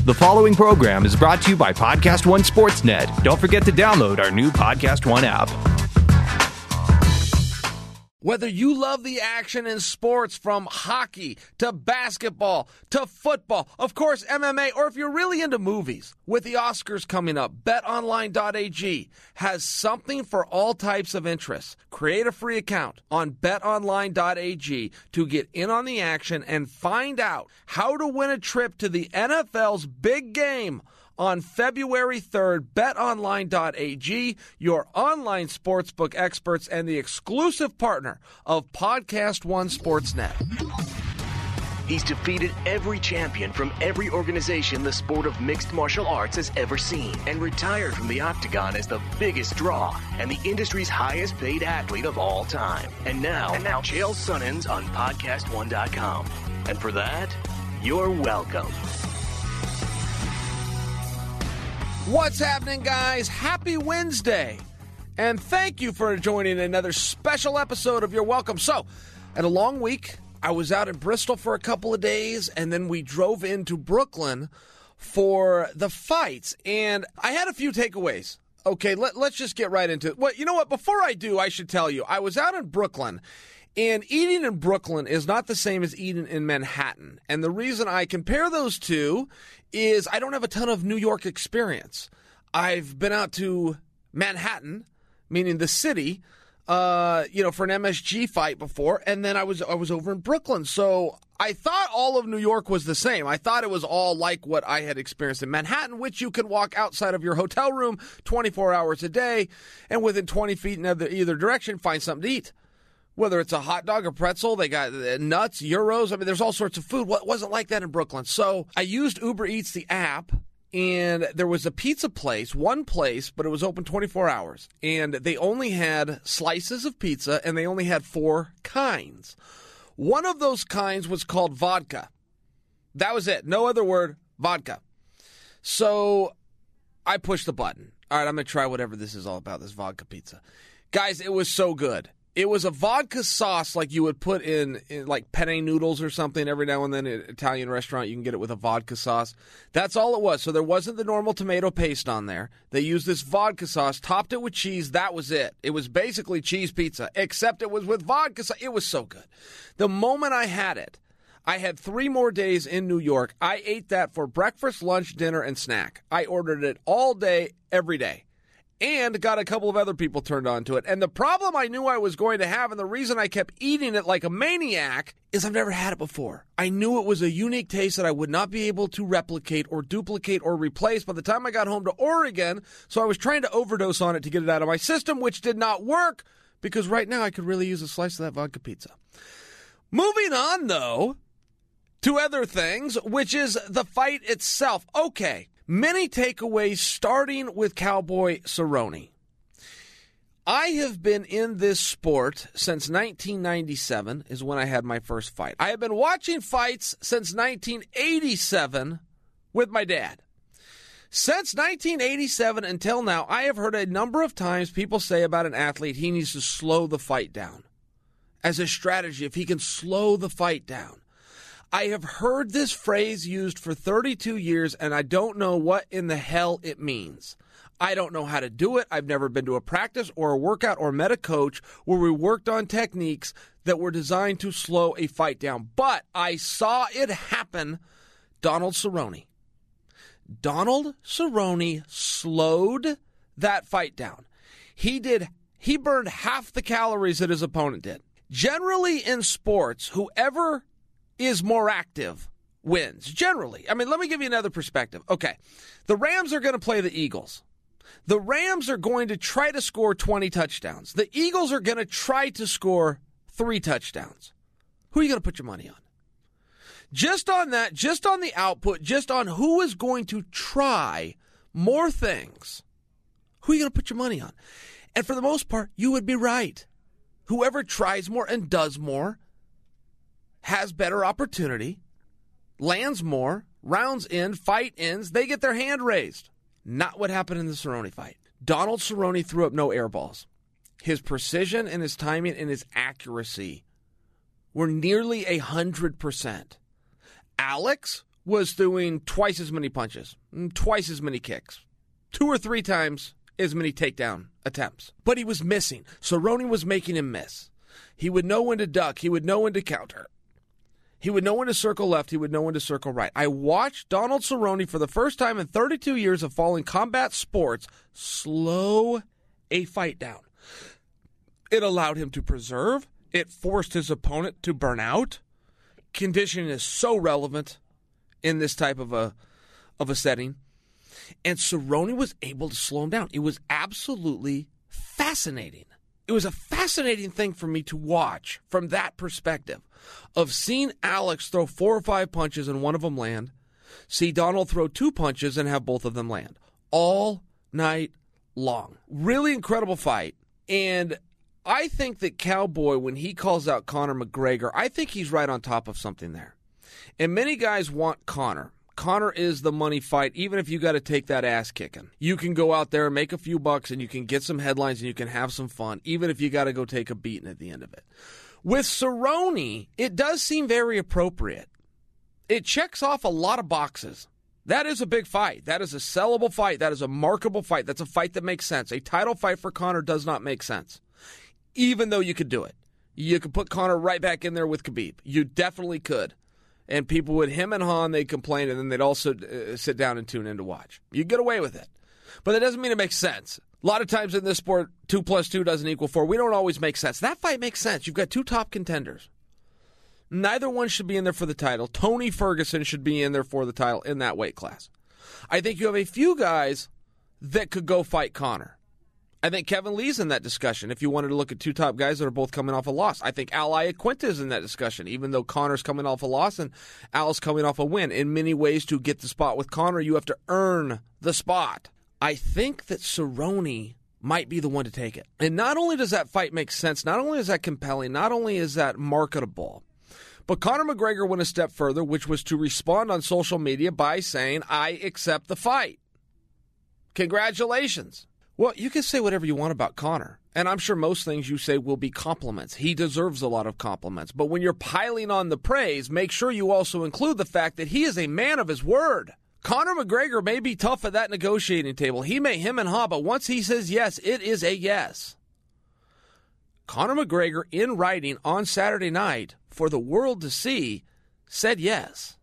The following program is brought to you by Podcast One Sportsnet. Don't forget to download our new Podcast One app. Whether you love the action in sports from hockey to basketball to football, of course MMA, or if you're really into movies, with the Oscars coming up, BetOnline.ag has something for all types of interests. Create a free account on BetOnline.ag to get in on the action and find out how to win a trip to the NFL's big game on February 3rd. BetOnline.ag, your online sportsbook experts and the exclusive partner of Podcast One Sportsnet. He's defeated every champion from every organization the sport of mixed martial arts has ever seen and retired from the octagon as the biggest draw and the industry's highest paid athlete of all time. And now Chael Sonnen's on PodcastOne.com. And for that, you're welcome. What's happening, guys? Happy Wednesday. And thank you for joining another special episode of You're Welcome. So, at a long week, I was out in Bristol for a couple of days, and then we drove into Brooklyn for the fights. And I had a few takeaways. Okay, let's just get right into it. Well, you know what? Before I do, I should tell you, I was out in Brooklyn, and eating in Brooklyn is not the same as eating in Manhattan. And the reason I compare those two is I don't have a ton of New York experience. I've been out to Manhattan, meaning the city, for an MSG fight before, and then I was over in Brooklyn. So I thought all of New York was the same. I thought it was all like what I had experienced in Manhattan, which you can walk outside of your hotel room 24 hours a day, and within 20 feet in either direction, find something to eat. Whether it's a hot dog or pretzel, they got nuts, gyros. I mean, there's all sorts of food. What wasn't like that in Brooklyn? So I used Uber Eats, the app, and there was a pizza place, one place, but it was open 24 hours. And they only had slices of pizza, and they only had 4 kinds. One of those kinds was called vodka. That was it. No other word, vodka. So I pushed the button. All right, I'm going to try whatever this is all about, this vodka pizza. Guys, it was so good. It was a vodka sauce like you would put in like penne noodles or something. Every now and then at an Italian restaurant, you can get it with a vodka sauce. That's all it was. So there wasn't the normal tomato paste on there. They used this vodka sauce, topped it with cheese. That was it. It was basically cheese pizza, except it was with vodka sauce. It was so good. The moment I had it, I had 3 more days in New York. I ate that for breakfast, lunch, dinner, and snack. I ordered it all day, every day. And got a couple of other people turned on to it. And the problem I knew I was going to have, and the reason I kept eating it like a maniac, is I've never had it before. I knew it was a unique taste that I would not be able to replicate or duplicate or replace by the time I got home to Oregon. So I was trying to overdose on it to get it out of my system, which did not work, because right now I could really use a slice of that vodka pizza. Moving on, though, to other things, which is the fight itself. Okay. Many takeaways, starting with Cowboy Cerrone. I have been in this sport since 1997 is when I had my first fight. I have been watching fights since 1987 with my dad. Since 1987 until now, I have heard a number of times people say about an athlete he needs to slow the fight down. As a strategy, if he can slow the fight down. I have heard this phrase used for 32 years, and I don't know what in the hell it means. I don't know how to do it. I've never been to a practice or a workout or met a coach where we worked on techniques that were designed to slow a fight down. But I saw it happen. Donald Cerrone. Donald Cerrone slowed that fight down. He burned half the calories that his opponent did. Generally in sports, whoever is more active wins, generally. I mean, let me give you another perspective. Okay, the Rams are going to play the Eagles. The Rams are going to try to score 20 touchdowns. The Eagles are going to try to score 3 touchdowns. Who are you going to put your money on? Just on that, just on the output, just on who is going to try more things, who are you going to put your money on? And for the most part, you would be right. Whoever tries more and does more has better opportunity, lands more, rounds end, fight ends, they get their hand raised. Not what happened in the Cerrone fight. Donald Cerrone threw up no air balls. His precision and his timing and his accuracy were nearly 100%. Alex was doing twice as many punches, twice as many kicks, 2 or 3 times as many takedown attempts. But he was missing. Cerrone was making him miss. He would know when to duck. He would know when to counter. He would know when to circle left. He would know when to circle right. I watched Donald Cerrone for the first time in 32 years of following combat sports slow a fight down. It allowed him to preserve. It forced his opponent to burn out. Conditioning is so relevant in this type of a setting. And Cerrone was able to slow him down. It was absolutely fascinating. It was a fascinating thing for me to watch from that perspective of seeing Alex throw 4 or 5 punches and one of them land, see Donald throw 2 punches and have both of them land all night long. Really incredible fight. And I think that Cowboy, when he calls out Conor McGregor, I think he's right on top of something there. And many guys want Conor. Conor is the money fight, even if you got to take that ass kicking. You can go out there and make a few bucks and you can get some headlines and you can have some fun, even if you got to go take a beating at the end of it. With Cerrone, it does seem very appropriate. It checks off a lot of boxes. That is a big fight. That is a sellable fight. That is a marketable fight. That's a fight that makes sense. A title fight for Conor does not make sense, even though you could do it. You could put Conor right back in there with Khabib. You definitely could. And people would him and Han, they'd complain, and then they'd also sit down and tune in to watch. You get away with it. But that doesn't mean it makes sense. A lot of times in this sport, 2 + 2 doesn't equal 4. We don't always make sense. That fight makes sense. You've got 2 top contenders. Neither one should be in there for the title. Tony Ferguson should be in there for the title in that weight class. I think you have a few guys that could go fight Conor. I think Kevin Lee's in that discussion if you wanted to look at 2 top guys that are both coming off a loss. I think Al Iaquinta is in that discussion, even though Conor's coming off a loss and Al's coming off a win. In many ways, to get the spot with Conor, you have to earn the spot. I think that Cerrone might be the one to take it. And not only does that fight make sense, not only is that compelling, not only is that marketable, but Conor McGregor went a step further, which was to respond on social media by saying, I accept the fight. Congratulations. Well, you can say whatever you want about Conor, and I'm sure most things you say will be compliments. He deserves a lot of compliments. But when you're piling on the praise, make sure you also include the fact that he is a man of his word. Conor McGregor may be tough at that negotiating table. He may hem and haw, but once he says yes, it is a yes. Conor McGregor, in writing on Saturday night for the world to see, said yes.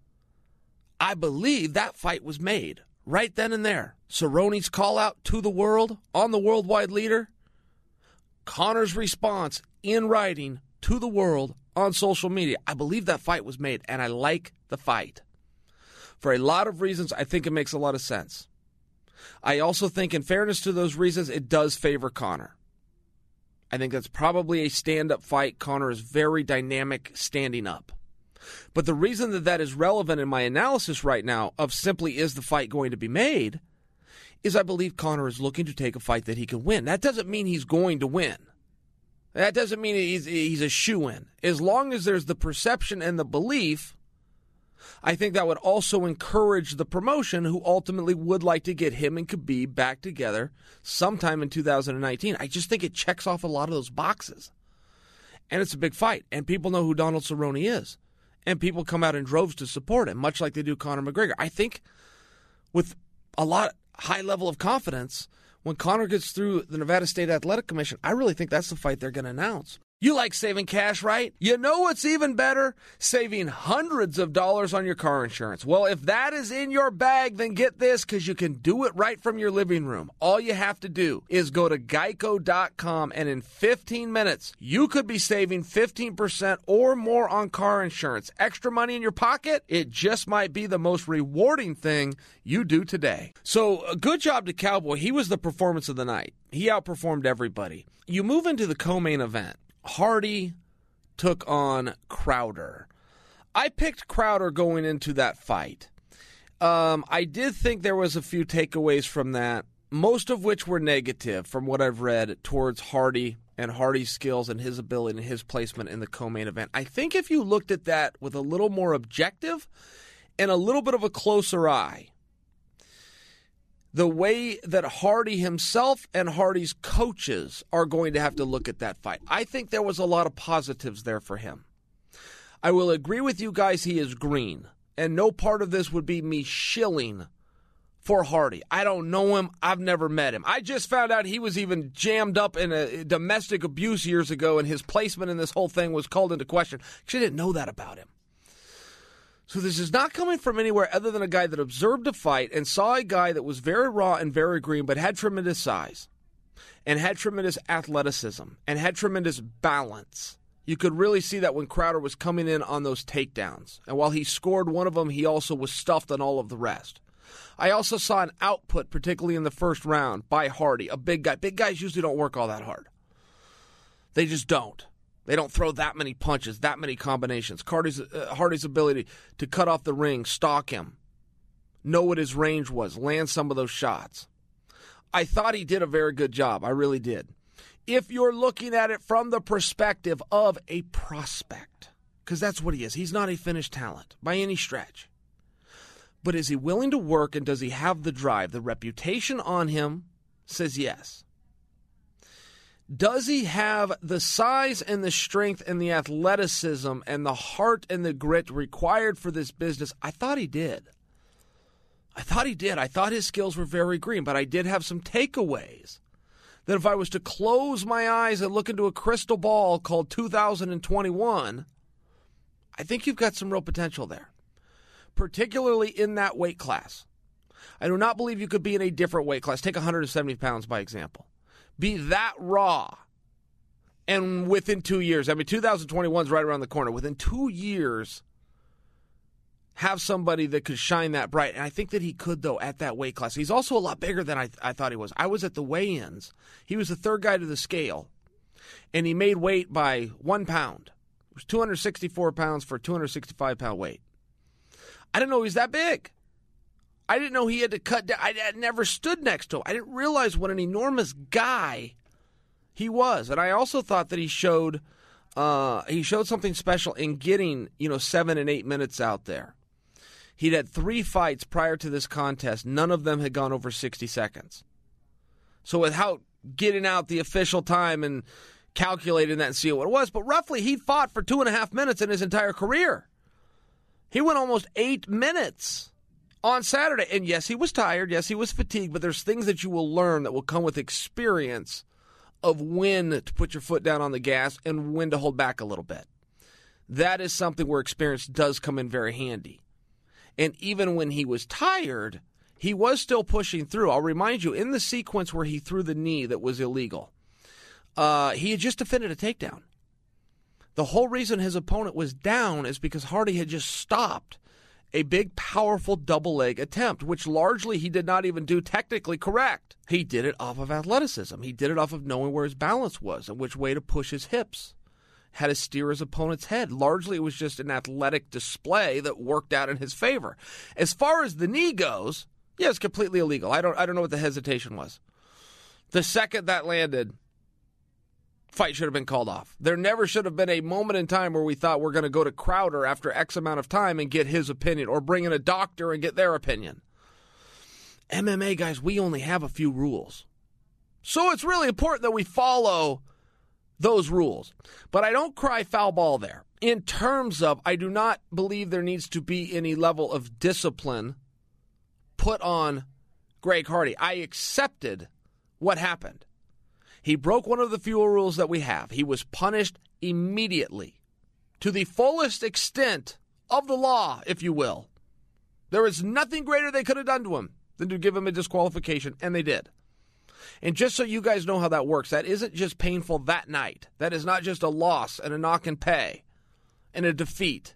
I believe that fight was made right then and there. Cerrone's call out to the world on the worldwide leader. Conor's response in writing to the world on social media. I believe that fight was made, and I like the fight. For a lot of reasons, I think it makes a lot of sense. I also think, in fairness to those reasons, it does favor Conor. I think that's probably a stand-up fight. Conor is very dynamic standing up. But the reason that that is relevant in my analysis right now of simply is the fight going to be made is I believe Conor is looking to take a fight that he can win. That doesn't mean he's going to win. That doesn't mean he's a shoo-in. As long as there's the perception and the belief, I think that would also encourage the promotion who ultimately would like to get him and Khabib back together sometime in 2019. I just think it checks off a lot of those boxes. And it's a big fight. And people know who Donald Cerrone is. And people come out in droves to support him, much like they do Conor McGregor. I think with a lot high level of confidence, when Conor gets through the Nevada State Athletic Commission, I really think that's the fight they're going to announce. You like saving cash, right? You know what's even better? Saving hundreds of dollars on your car insurance. Well, if that is in your bag, then get this, because you can do it right from your living room. All you have to do is go to Geico.com, and in 15 minutes, you could be saving 15% or more on car insurance. Extra money in your pocket? It just might be the most rewarding thing you do today. So, a good job to Cowboy. He was the performance of the night. He outperformed everybody. You move into the co-main event. Hardy took on Crowder. I picked Crowder going into that fight. I did think there was a few takeaways from that, most of which were negative from what I've read towards Hardy and Hardy's skills and his ability and his placement in the co-main event. I think if you looked at that with a little more objective and a little bit of a closer eye, the way that Hardy himself and Hardy's coaches are going to have to look at that fight, I think there was a lot of positives there for him. I will agree with you guys, he is green. and no part of this would be me shilling for Hardy. I don't know him. I've never met him. I just found out he was even jammed up in a domestic abuse years ago, and his placement in this whole thing was called into question. Actually, I didn't know that about him. So this is not coming from anywhere other than a guy that observed a fight and saw a guy that was very raw and very green, but had tremendous size and had tremendous athleticism and had tremendous balance. You could really see that when Crowder was coming in on those takedowns. And while he scored one of them, he also was stuffed on all of the rest. I also saw an output, particularly in the first round, by Hardy, a big guy. Big guys usually don't work all that hard. They just don't. They don't throw that many punches, that many combinations. Hardy's ability to cut off the ring, stalk him, know what his range was, land some of those shots. I thought he did a very good job. I really did. If you're looking at it from the perspective of a prospect, because that's what he is. He's not a finished talent by any stretch. But is he willing to work, and does he have the drive? The reputation on him says yes. Does he have the size and the strength and the athleticism and the heart and the grit required for this business? I thought he did. I thought his skills were very green, but I did have some takeaways that if I was to close my eyes and look into a crystal ball called 2021, I think you've got some real potential there, particularly in that weight class. I do not believe you could be in a different weight class. Take 170 pounds, by example. Be that raw, and within 2 years, 2021 is right around the corner. Within 2 years, have somebody that could shine that bright. And I think that he could, though, at that weight class. He's also a lot bigger than I thought he was. I was at the weigh-ins. He was the third guy to the scale, and he made weight by 1 pound. It was 264 pounds for a 265-pound weight. I didn't know he was that big. I didn't know he had to cut down. I never stood next to him. I didn't realize what an enormous guy he was. And I also thought that he showed something special in getting 7 and 8 minutes out there. He'd had 3 fights prior to this contest. None of them had gone over 60 seconds. So without getting out the official time and calculating that and seeing what it was, but roughly he fought for 2.5 minutes in his entire career. He went almost 8 minutes on Saturday. And yes, he was tired. Yes, he was fatigued. But there's things that you will learn that will come with experience of when to put your foot down on the gas and when to hold back a little bit. That is something where experience does come in very handy. And even when he was tired, he was still pushing through. I'll remind you, in the sequence where he threw the knee that was illegal, he had just defended a takedown. The whole reason his opponent was down is because Hardy had just stopped a big, powerful double leg attempt, which largely he did not even do technically correct. He did it off of athleticism. He did it off of knowing where his balance was and which way to push his hips. Had to steer his opponent's head. Largely, it was just an athletic display that worked out in his favor. As far as the knee goes, yeah, it's completely illegal. I don't know what the hesitation was. The second that landed, fight should have been called off. There never should have been a moment in time where we thought we're going to go to Crowder after X amount of time and get his opinion, or bring in a doctor and get their opinion. MMA, guys, we only have a few rules. So it's really important that we follow those rules. But I don't cry foul ball there. In terms of, I do not believe there needs to be any level of discipline put on Greg Hardy. I accepted what happened. He broke one of the few rules that we have. He was punished immediately, to the fullest extent of the law, if you will. There is nothing greater they could have done to him than to give him a disqualification, and they did. And just so you guys know how that works, that isn't just painful that night. That is not just a loss and a knock and pay and a defeat.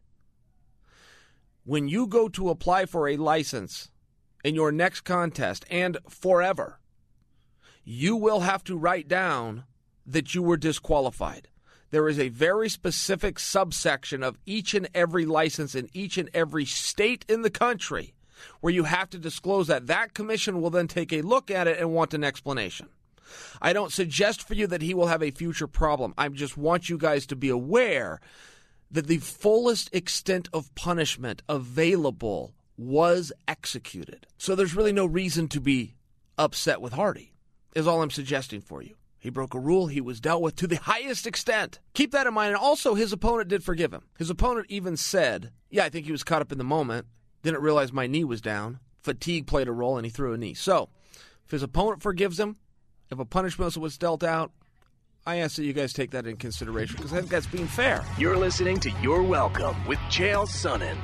When you go to apply for a license in your next contest and forever, you will have to write down that you were disqualified. There is a very specific subsection of each and every license in each and every state in the country where you have to disclose that. That commission will then take a look at it and want an explanation. I don't suggest for you that he will have a future problem. I just want you guys to be aware that the fullest extent of punishment available was executed. So there's really no reason to be upset with Hardy, is all I'm suggesting for you. He broke a rule. He was dealt with to the highest extent. Keep that in mind. And also, his opponent did forgive him. His opponent even said, yeah, I think he was caught up in the moment. Didn't realize my knee was down. Fatigue played a role, and he threw a knee. So, if his opponent forgives him, if a punishment was dealt out, I ask that you guys take that in consideration because I think that's being fair. You're listening to You're Welcome with Chael Sonnen.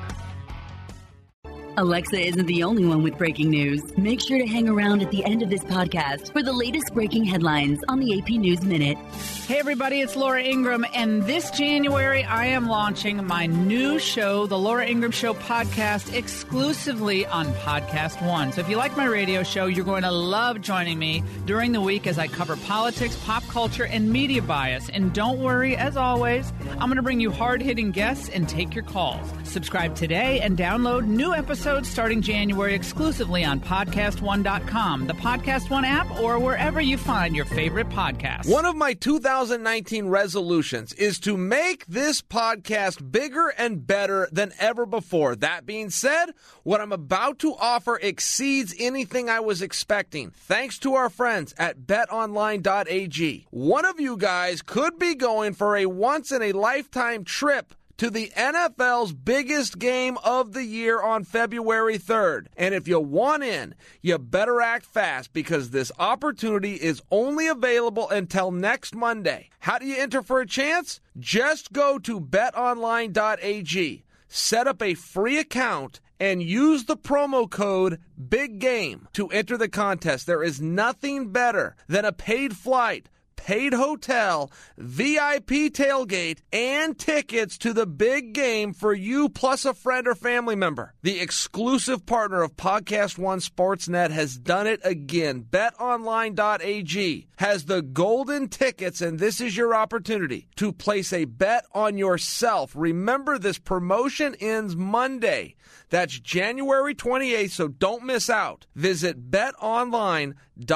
Alexa isn't the only one with breaking news. Make sure to hang around at the end of this podcast for the latest breaking headlines on the AP News Minute. Hey everybody, it's Laura Ingraham, and this January I am launching my new show, The Laura Ingraham Show podcast, exclusively on Podcast One. So if you like my radio show, you're going to love joining me during the week as I cover politics, pop culture, and media bias. And don't worry, as always, I'm going to bring you hard-hitting guests and take your calls. Subscribe today and download new episodes starting January exclusively on PodcastOne.com, the Podcast One app, or wherever you find your favorite podcasts. One of my 2019 resolutions is to make this podcast bigger and better than ever before. That being said, what I'm about to offer exceeds anything I was expecting, thanks to our friends at betonline.ag. One of you guys could be going for a once-in-a-lifetime trip to the NFL's biggest game of the year on February 3rd. And if you want in, you better act fast because this opportunity is only available until next Monday. How do you enter for a chance? Just go to betonline.ag, set up a free account, and use the promo code BIGGAME to enter the contest. There is nothing better than a paid flight, paid hotel, VIP tailgate, and tickets to the big game for you plus a friend or family member. The exclusive partner of Podcast One Sportsnet has done it again. BetOnline.ag has the golden tickets, and this is your opportunity to place a bet on yourself. Remember, this promotion ends Monday. That's January 28th, so don't miss out. Visit betonline.ag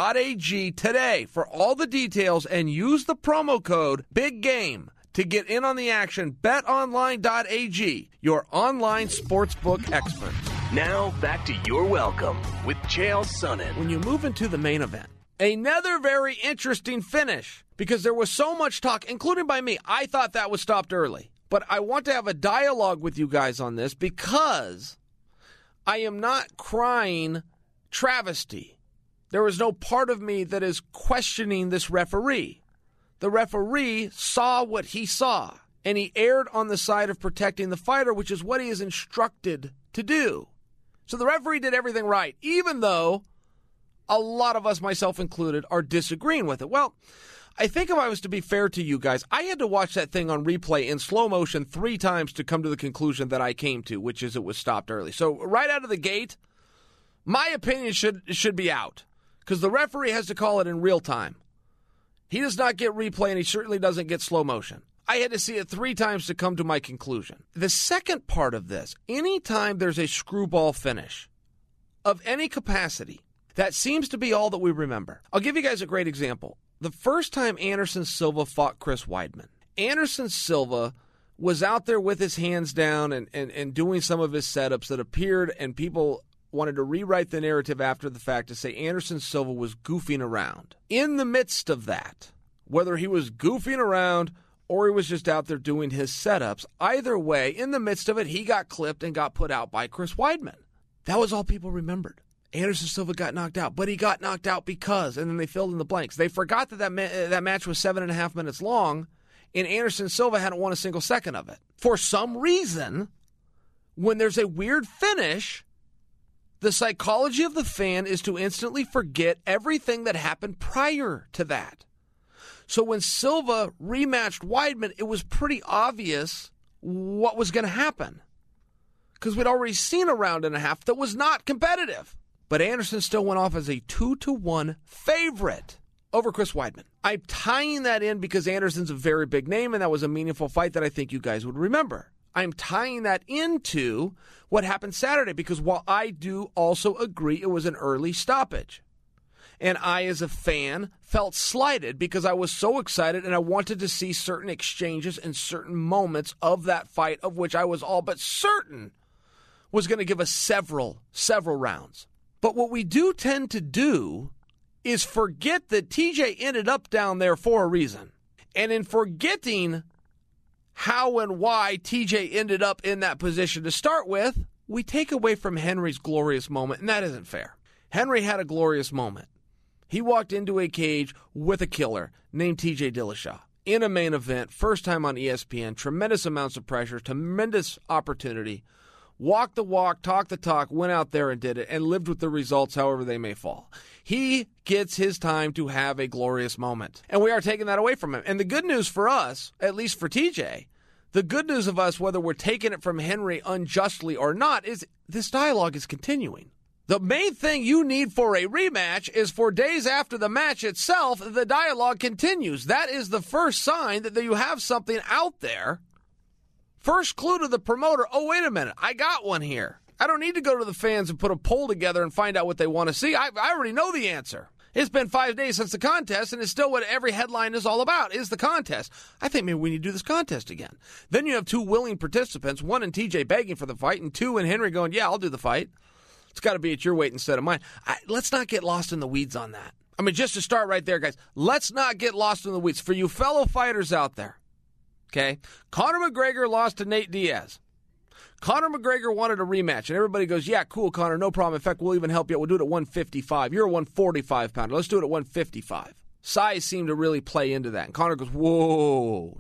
today for all the details and use the promo code BIGGAME to get in on the action. betonline.ag, your online sportsbook experts. Now, back to You're Welcome with Chael Sonnen. When you move into the main event, another very interesting finish because there was so much talk, including by me. I thought that was stopped early. But I want to have a dialogue with you guys on this because I am not crying travesty. There is no part of me that is questioning this referee. The referee saw what he saw, and he erred on the side of protecting the fighter, which is what he is instructed to do. So the referee did everything right, even though a lot of us, myself included, are disagreeing with it. Well, I think if I was to be fair to you guys, I had to watch that thing on replay in slow motion 3 times to come to the conclusion that I came to, which is it was stopped early. So right out of the gate, my opinion should be out because the referee has to call it in real time. He does not get replay, and he certainly doesn't get slow motion. I had to see it 3 times to come to my conclusion. The second part of this, anytime there's a screwball finish of any capacity, that seems to be all that we remember. I'll give you guys a great example. The first time Anderson Silva fought Chris Weidman, Anderson Silva was out there with his hands down and doing some of his setups that appeared, and people wanted to rewrite the narrative after the fact to say Anderson Silva was goofing around. In the midst of that, whether he was goofing around or he was just out there doing his setups, either way, in the midst of it, he got clipped and got put out by Chris Weidman. That was all people remembered. Anderson Silva got knocked out, but he got knocked out because, and then they filled in the blanks. They forgot that that match was 7.5 minutes long, and Anderson Silva hadn't won a single second of it. For some reason, when there's a weird finish, the psychology of the fan is to instantly forget everything that happened prior to that. So when Silva rematched Weidman, it was pretty obvious what was going to happen because we'd already seen a round and a half that was not competitive. But Anderson still went off as a 2-1 favorite over Chris Weidman. I'm tying that in because Anderson's a very big name, and that was a meaningful fight that I think you guys would remember. I'm tying that into what happened Saturday because while I do also agree it was an early stoppage, and I, as a fan, felt slighted because I was so excited and I wanted to see certain exchanges and certain moments of that fight, of which I was all but certain was going to give us several rounds. But what we do tend to do is forget that TJ ended up down there for a reason. And in forgetting how and why TJ ended up in that position to start with, we take away from Henry's glorious moment, and that isn't fair. Henry had a glorious moment. He walked into a cage with a killer named TJ Dillashaw in a main event, first time on ESPN, tremendous amounts of pressure, tremendous opportunity, walked the walk, talked the talk, went out there and did it, and lived with the results however they may fall. He gets his time to have a glorious moment, and we are taking that away from him. And the good news for us, at least for TJ, the good news of us, whether we're taking it from Henry unjustly or not, is this dialogue is continuing. The main thing you need for a rematch is for days after the match itself, the dialogue continues. That is the first sign that you have something out there. First clue to the promoter, oh, wait a minute, I got one here. I don't need to go to the fans and put a poll together and find out what they want to see. I already know the answer. It's been 5 days since the contest, and it's still what every headline is all about, is the contest. I think maybe we need to do this contest again. Then you have two willing participants, one in TJ begging for the fight, and two in Henry going, yeah, I'll do the fight. It's got to be at your weight instead of mine. Let's not get lost in the weeds on that. I mean, just to start right there, guys, let's not get lost in the weeds. For you fellow fighters out there, okay, Conor McGregor lost to Nate Diaz. Conor McGregor wanted a rematch, and everybody goes, yeah, cool, Conor, no problem. In fact, we'll even help you out. We'll do it at 155. You're a 145-pounder. Let's do it at 155. Size seemed to really play into that. And Conor goes, whoa,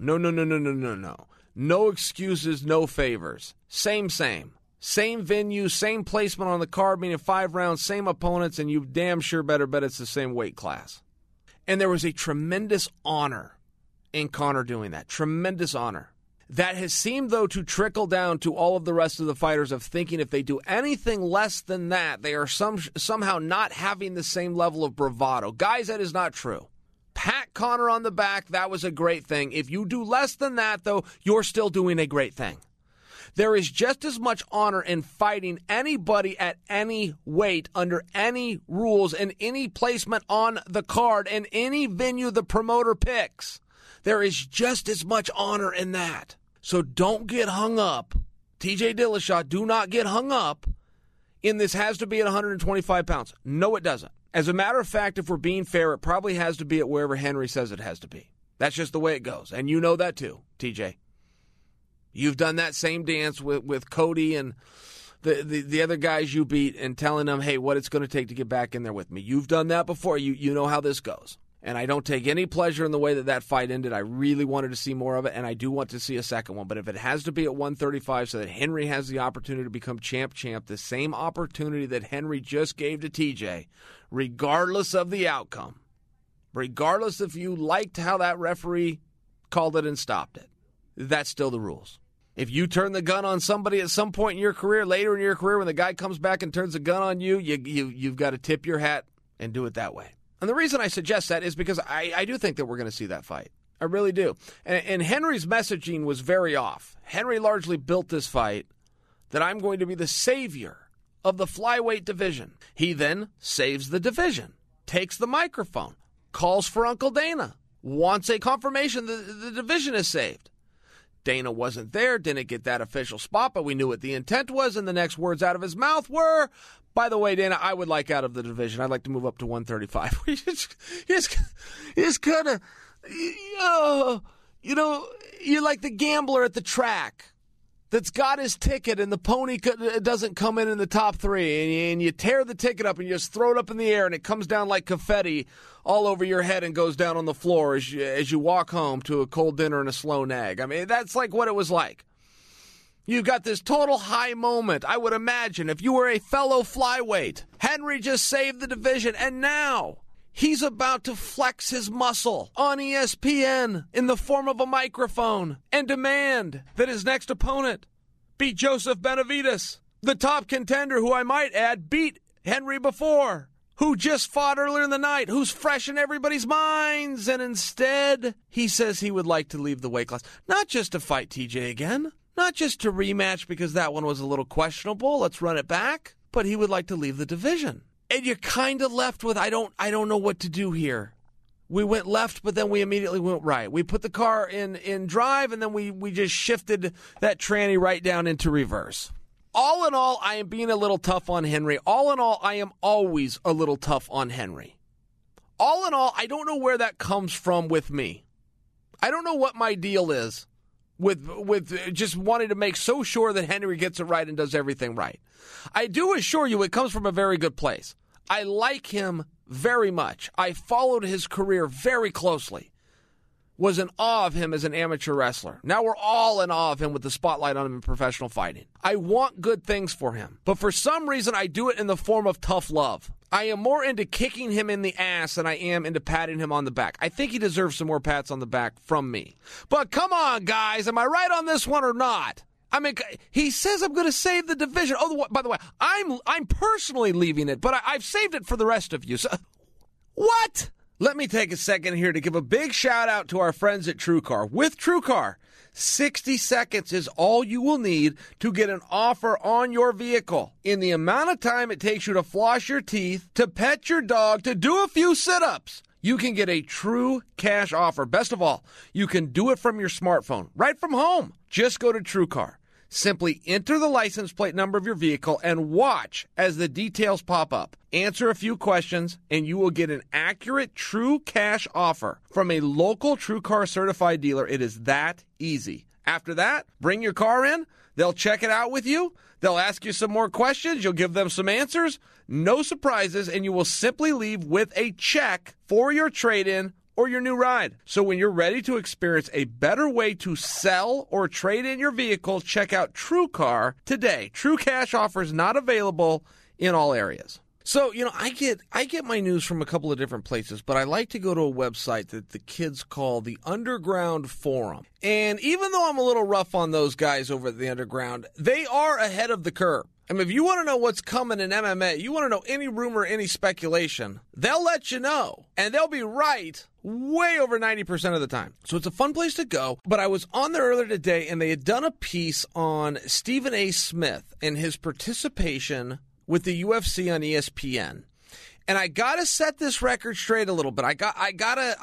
no. No excuses, no favors. Same. Same venue, same placement on the card, meaning 5 rounds, same opponents, and you damn sure better bet it's the same weight class. And there was a tremendous honor in Conor doing that. Tremendous honor. That has seemed, though, to trickle down to all of the rest of the fighters of thinking if they do anything less than that, they are somehow not having the same level of bravado. Guys, that is not true. Pat Conor on the back, that was a great thing. If you do less than that, though, you're still doing a great thing. There is just as much honor in fighting anybody at any weight, under any rules, and any placement on the card, and any venue the promoter picks. There is just as much honor in that. So don't get hung up. TJ Dillashaw, do not get hung up in this has to be at 125 pounds. No, it doesn't. As a matter of fact, if we're being fair, it probably has to be at wherever Henry says it has to be. That's just the way it goes. And you know that too, TJ. You've done that same dance with Cody and the other guys you beat and telling them, hey, what it's going to take to get back in there with me. You've done that before. You know how this goes. And I don't take any pleasure in the way that fight ended. I really wanted to see more of it, and I do want to see a second one. But if it has to be at 135 so that Henry has the opportunity to become champ, the same opportunity that Henry just gave to TJ, regardless of the outcome, regardless if you liked how that referee called it and stopped it, that's still the rules. If you turn the gun on somebody at some point in your career, later in your career, when the guy comes back and turns the gun on you, you've got to tip your hat and do it that way. And the reason I suggest that is because I do think that we're going to see that fight. I really do. And Henry's messaging was very off. Henry largely built this fight that I'm going to be the savior of the flyweight division. He then saves the division, takes the microphone, calls for Uncle Dana, wants a confirmation that the division is saved. Dana wasn't there, didn't get that official spot, but we knew what the intent was, and the next words out of his mouth were, by the way, Dana, I would like out of the division. I'd like to move up to 135. It's kind of, you're like the gambler at the track that's got his ticket and the pony doesn't come in the top 3, and you tear the ticket up and you just throw it up in the air and it comes down like confetti all over your head and goes down on the floor as you walk home to a cold dinner and a slow nag. I mean, that's like what it was like. You've got this total high moment. I would imagine if you were a fellow flyweight, Henry just saved the division, and now he's about to flex his muscle on ESPN in the form of a microphone and demand that his next opponent be Joseph Benavidez, the top contender who I might add beat Henry before, who just fought earlier in the night, who's fresh in everybody's minds. And instead, he says he would like to leave the weight class, not just to fight TJ again, not just to rematch because that one was a little questionable, let's run it back, but he would like to leave the division. And you're kind of left with, I don't know what to do here. We went left, but then we immediately went right. We put the car in drive, and then we just shifted that tranny right down into reverse. All in all, I am being a little tough on Henry. All in all, I am always a little tough on Henry. all in all, I don't know where that comes from with me. I don't know what my deal is with just wanting to make so sure that Henry gets it right and does everything right. I do assure you it comes from a very good place. I like him very much. I followed his career very closely. Was in awe of him as an amateur wrestler. Now we're all in awe of him with the spotlight on him in professional fighting. I want good things for him, but for some reason I do it in the form of tough love. I am more into kicking him in the ass than I am into patting him on the back. I think he deserves some more pats on the back from me. But come on, guys, am I right on this one or not? I mean, he says I'm going to save the division. Oh, by the way, I'm personally leaving it, but I've saved it for the rest of you. So, what? Let me take a second here to give a big shout out to our friends at TrueCar. With TrueCar, 60 seconds is all you will need to get an offer on your vehicle. In the amount of time it takes you to floss your teeth, to pet your dog, to do a few sit-ups, you can get a true cash offer. Best of all, you can do it from your smartphone, right from home. Just go to TrueCar. Simply enter the license plate number of your vehicle and watch as the details pop up. Answer a few questions, and you will get an accurate, true cash offer from a local TrueCar certified dealer. It is that easy. After that, bring your car in. They'll check it out with you. They'll ask you some more questions. You'll give them some answers. No surprises, and you will simply leave with a check for your trade-in or your new ride. So when you're ready to experience a better way to sell or trade in your vehicle, check out TrueCar today. True cash offers not available in all areas. So, I get my news from a couple of different places, but I like to go to a website that the kids call the Underground Forum. And even though I'm a little rough on those guys over at the Underground, they are ahead of the curve. I mean, if you want to know what's coming in MMA, you want to know any rumor, any speculation, they'll let you know. And they'll be right way over 90% of the time. So it's a fun place to go. But I was on there earlier today, and they had done a piece on Stephen A. Smith and his participation with the UFC on ESPN. And I gotta set this record straight a little bit. I gotta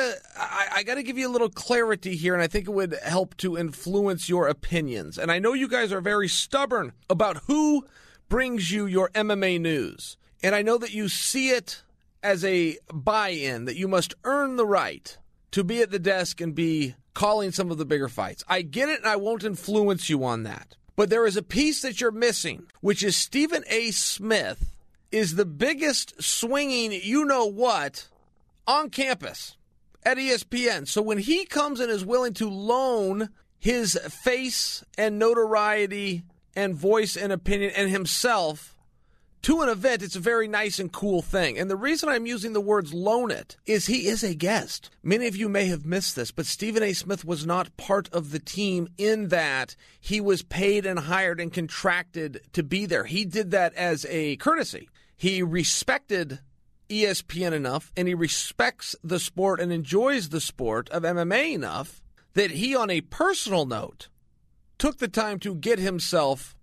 give you a little clarity here, and I think it would help to influence your opinions. And I know you guys are very stubborn about who brings you your MMA news. And I know that you see it as a buy-in, that you must earn the right to be at the desk and be calling some of the bigger fights. I get it, and I won't influence you on that. But there is a piece that you're missing, which is Stephen A. Smith is the biggest swinging you-know-what on campus at ESPN. So when he comes and is willing to loan his face and notoriety and voice and opinion and himself to an event, it's a very nice and cool thing. And the reason I'm using the words loan it is he is a guest. Many of you may have missed this, but Stephen A. Smith was not part of the team in that he was paid and hired and contracted to be there. He did that as a courtesy. He respected ESPN enough, and he respects the sport and enjoys the sport of MMA enough that he, on a personal note, took the time to get himself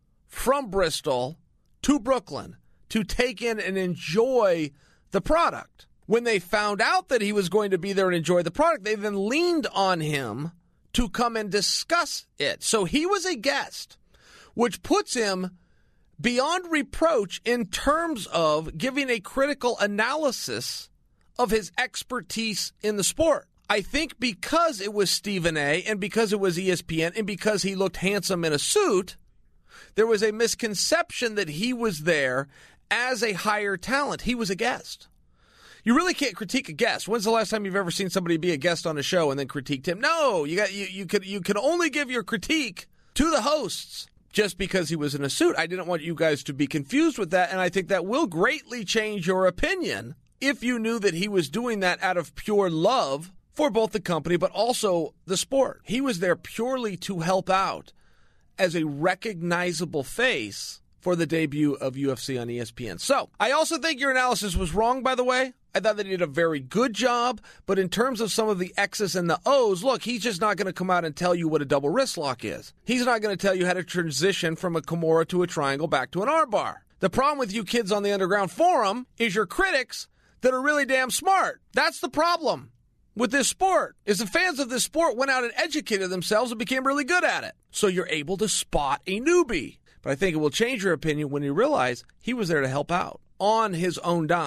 from Bristol to Brooklyn to take in and enjoy the product. When they found out that he was going to be there and enjoy the product, they then leaned on him to come and discuss it. So he was a guest, which puts him beyond reproach in terms of giving a critical analysis of his expertise in the sport. I think because it was Stephen A. and because it was ESPN and because he looked handsome in a suit, there was a misconception that he was there as a higher talent. He was a guest. You really can't critique a guest. When's the last time you've ever seen somebody be a guest on a show and then critiqued him? No, you could only give your critique to the hosts just because he was in a suit. I didn't want you guys to be confused with that, and I think that will greatly change your opinion if you knew that he was doing that out of pure love for both the company but also the sport. He was there purely to help out as a recognizable face for the debut of UFC on ESPN. So, I also think your analysis was wrong, by the way. I thought that he did a very good job, but in terms of some of the X's and the O's, look, he's just not going to come out and tell you what a double wrist lock is. He's not going to tell you how to transition from a Kimura to a triangle back to an armbar. The problem with you kids on the Underground Forum is your critics that are really damn smart. That's the problem with this sport, is the fans of this sport went out and educated themselves and became really good at it. So you're able to spot a newbie. But I think it will change your opinion when you realize he was there to help out on his own dime.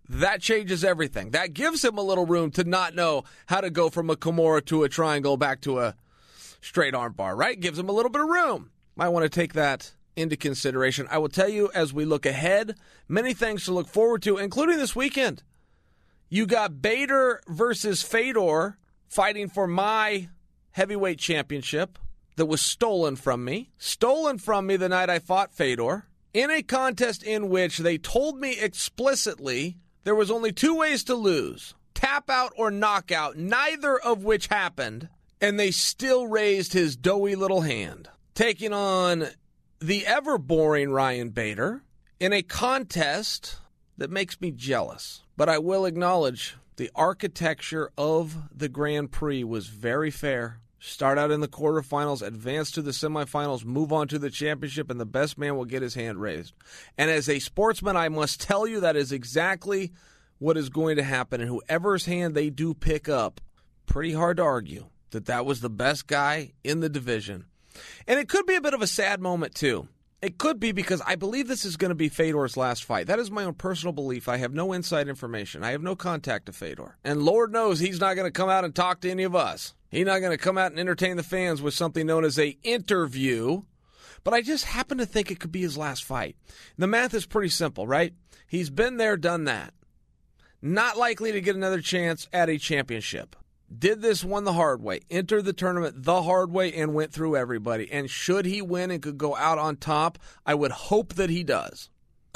that changes everything. That gives him a little room to not know how to go from a Kimura to a triangle back to a straight arm bar, right? Gives him a little bit of room. Might want to take that into consideration. I will tell you, as we look ahead, many things to look forward to, including this weekend. You got Bader versus Fedor fighting for my heavyweight championship that was stolen from me the night I fought Fedor, in a contest in which they told me explicitly there was only 2 ways to lose: tap out or knockout, neither of which happened, and they still raised his doughy little hand, taking on the ever-boring Ryan Bader in a contest that makes me jealous. But I will acknowledge the architecture of the Grand Prix was very fair. Start out in the quarterfinals, advance to the semifinals, move on to the championship, and the best man will get his hand raised. And as a sportsman, I must tell you that is exactly what is going to happen. And whoever's hand they do pick up, pretty hard to argue that that was the best guy in the division. And it could be a bit of a sad moment, too. It could be, because I believe this is going to be Fedor's last fight. That is my own personal belief. I have no inside information. I have no contact to Fedor. And Lord knows he's not going to come out and talk to any of us. He's not going to come out and entertain the fans with something known as an interview. But I just happen to think it could be his last fight. The math is pretty simple, right? He's been there, done that. Not likely to get another chance at a championship. Did this one the hard way, entered the tournament the hard way, and went through everybody. And should he win and could go out on top, I would hope that he does.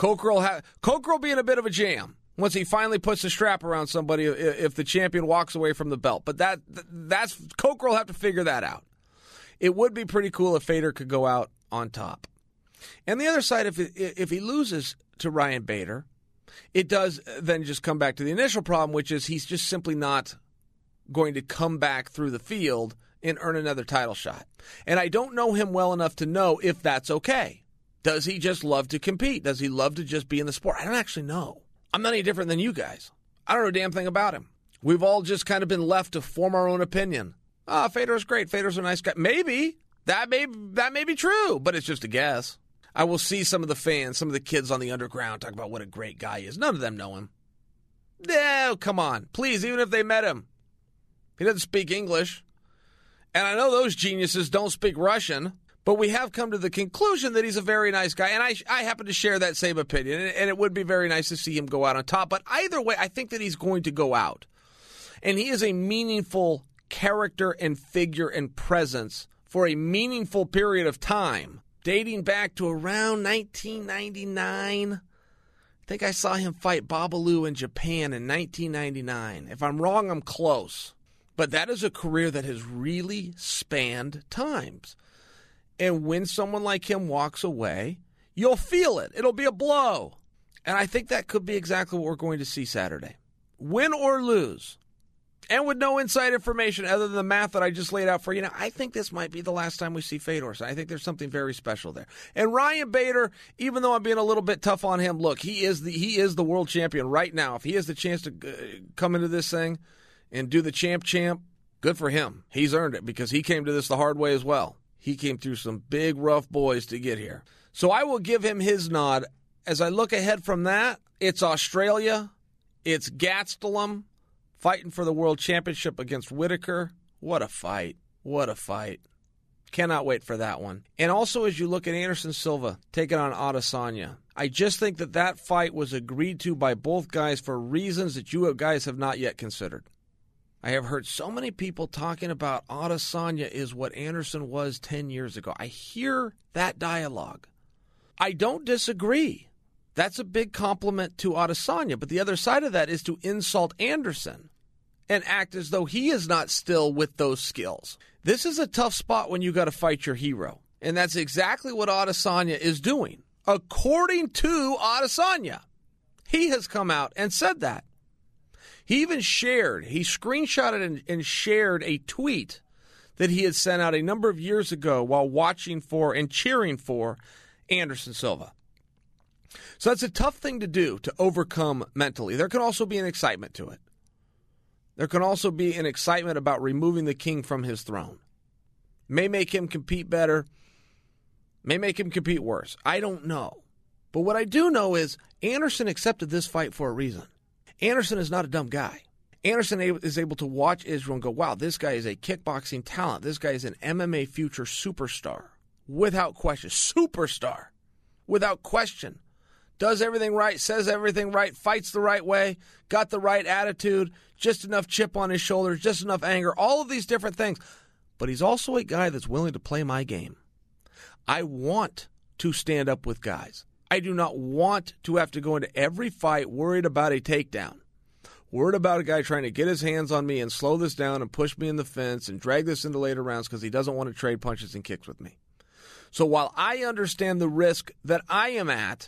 Coker be in a bit of a jam once he finally puts the strap around somebody if the champion walks away from the belt. But that's Coker will have to figure that out. It would be pretty cool if Fedor could go out on top. And the other side, if he loses to Ryan Bader, it does then just come back to the initial problem, which is he's just simply not going to come back through the field and earn another title shot. And I don't know him well enough to know if that's okay. Does he just love to compete? Does he love to just be in the sport? I don't actually know. I'm not any different than you guys. I don't know a damn thing about him. We've all just kind of been left to form our own opinion. Fedor's great. Fedor's a nice guy. Maybe. That may be true, but it's just a guess. I will see some of the fans, some of the kids on the underground talk about what a great guy he is. None of them know him. No, come on. Please, even if they met him. He doesn't speak English. And I know those geniuses don't speak Russian, but we have come to the conclusion that he's a very nice guy. And I happen to share that same opinion. And it would be very nice to see him go out on top. But either way, I think that he's going to go out. And he is a meaningful character and figure and presence for a meaningful period of time, dating back to around 1999. I think I saw him fight Babalu in Japan in 1999. If I'm wrong, I'm close. But that is a career that has really spanned times. And when someone like him walks away, you'll feel it. It'll be a blow. And I think that could be exactly what we're going to see Saturday. Win or lose. And with no inside information other than the math that I just laid out for you. Now, I think this might be the last time we see Fedor. So I think there's something very special there. And Ryan Bader, even though I'm being a little bit tough on him, look, he is the world champion right now. If he has the chance to come into this thing and do the champ, good for him. He's earned it because he came to this the hard way as well. He came through some big, rough boys to get here. So I will give him his nod. As I look ahead from that, it's Australia. It's Gastelum fighting for the world championship against Whitaker. What a fight. What a fight. Cannot wait for that one. And also as you look at Anderson Silva taking on Adesanya, I just think that fight was agreed to by both guys for reasons that you guys have not yet considered. I have heard so many people talking about Adesanya is what Anderson was 10 years ago. I hear that dialogue. I don't disagree. That's a big compliment to Adesanya. But the other side of that is to insult Anderson and act as though he is not still with those skills. This is a tough spot when you got to fight your hero. And that's exactly what Adesanya is doing. According to Adesanya, he has come out and said that. He even screenshotted and shared a tweet that he had sent out a number of years ago while watching for and cheering for Anderson Silva. So that's a tough thing to do, to overcome mentally. There can also be an excitement to it. There can also be an excitement about removing the king from his throne. May make him compete better, may make him compete worse. I don't know. But what I do know is Anderson accepted this fight for a reason. Anderson is not a dumb guy. Anderson is able to watch Israel and go, wow, this guy is a kickboxing talent. This guy is an MMA future superstar. Without question. Superstar. Without question. Does everything right, says everything right, fights the right way, got the right attitude, just enough chip on his shoulders, just enough anger, all of these different things. But he's also a guy that's willing to play my game. I want to stand up with guys. I do not want to have to go into every fight worried about a takedown. Worried about a guy trying to get his hands on me and slow this down and push me in the fence and drag this into later rounds because he doesn't want to trade punches and kicks with me. So while I understand the risk that I am at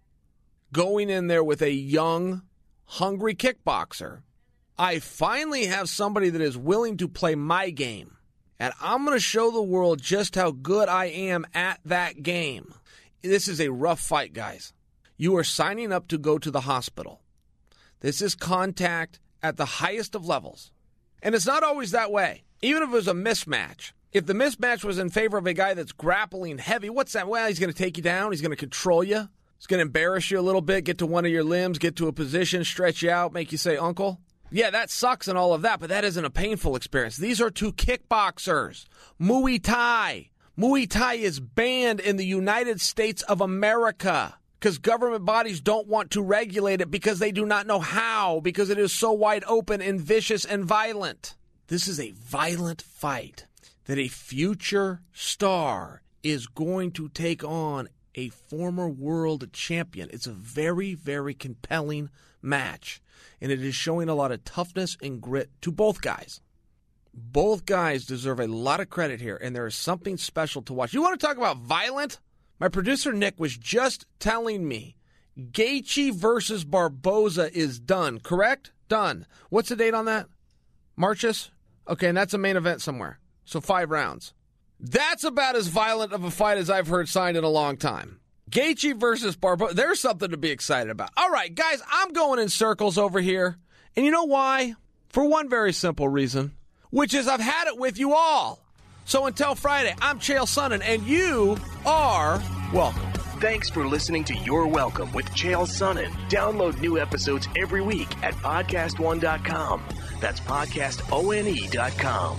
going in there with a young, hungry kickboxer, I finally have somebody that is willing to play my game. And I'm going to show the world just how good I am at that game. This is a rough fight, guys. You are signing up to go to the hospital. This is contact at the highest of levels. And it's not always that way. Even if it was a mismatch. If the mismatch was in favor of a guy that's grappling heavy, what's that? Well, he's going to take you down. He's going to control you. He's going to embarrass you a little bit, get to one of your limbs, get to a position, stretch you out, make you say, uncle. Yeah, that sucks and all of that, but that isn't a painful experience. These are two kickboxers. Muay Thai. Muay Thai is banned in the United States of America because government bodies don't want to regulate it because they do not know how, because it is so wide open and vicious and violent. This is a violent fight that a future star is going to take on a former world champion. It's a very, very compelling match, and it is showing a lot of toughness and grit to both guys. Both guys deserve a lot of credit here, and there is something special to watch. You want to talk about violent? My producer, Nick, was just telling me Gaethje versus Barboza is done, correct? Done. What's the date on that? Marches? Okay, and that's a main event somewhere. So 5 rounds. That's about as violent of a fight as I've heard signed in a long time. Gaethje versus Barboza. There's something to be excited about. All right, guys, I'm going in circles over here. And you know why? For one very simple reason, which is I've had it with you all. So until Friday, I'm Chael Sonnen, and you are welcome. Thanks for listening to You're Welcome with Chael Sonnen. Download new episodes every week at podcastone.com. That's podcastone.com.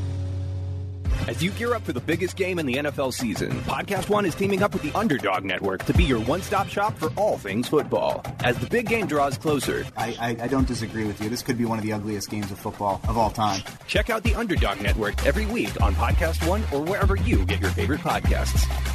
As you gear up for the biggest game in the NFL season, Podcast One is teaming up with the Underdog Network to be your one-stop shop for all things football. As the big game draws closer, I don't disagree with you. This could be one of the ugliest games of football of all time. Check out the Underdog Network every week on Podcast One or wherever you get your favorite podcasts.